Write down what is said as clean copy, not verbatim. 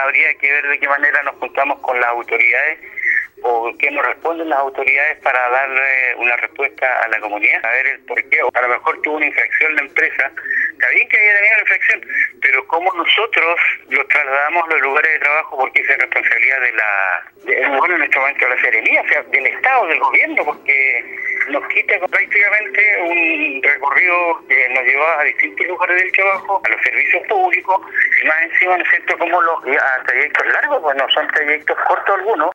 habría que ver de qué manera nos juntamos con las autoridades o qué nos responden las autoridades para darle una respuesta a la comunidad, a ver el porqué. A lo mejor tuvo una infracción la empresa, está bien que haya tenido una infracción, pero cómo nosotros los trasladamos a los lugares de trabajo, porque esa es responsabilidad bueno, en este momento de la Seremía, o sea, del Estado, del gobierno, porque nos quita prácticamente un recorrido que nos lleva a distintos lugares del trabajo, a los servicios públicos, y más encima, ¿no es cierto?, como a trayectos largos, pues no son trayectos cortos algunos.